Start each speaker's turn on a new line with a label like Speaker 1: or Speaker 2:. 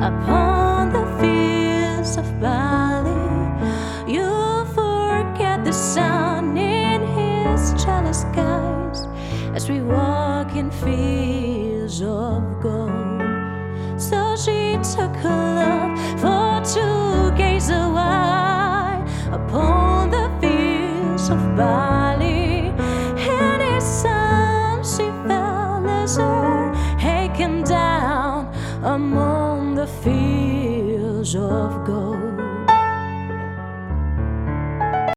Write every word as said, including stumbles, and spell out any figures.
Speaker 1: upon the fields of Bali. You forget the sun in his jealous skies as we walk in fields of gold. So she took her love for to gaze a while upon the fields of Bali, and his son she fell as her taken down among the fields of gold.